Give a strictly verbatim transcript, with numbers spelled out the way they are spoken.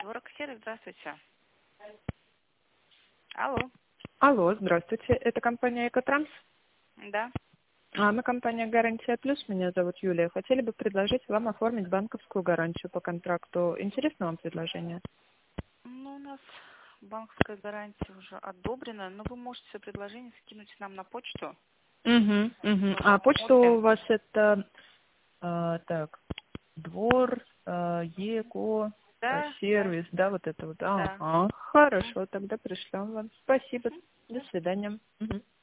Вороксервис, здравствуйте. Алло. Алло, здравствуйте. Это компания «Экотранс». Да. А мы компания «Гарантия Плюс». Меня зовут Юлия. Хотели бы предложить вам оформить банковскую гарантию по контракту. Интересно вам предложение? Ну, у нас банковская гарантия уже одобрена, но вы можете предложение скинуть нам на почту. Угу, угу. А почта Посмотрим. у вас это, а, так, двор, а, ЕКО, а, Да, да, сервис, да, вот это вот. да. Ага, хорошо, тогда пришлем вам. Спасибо. До свидания. Мгм.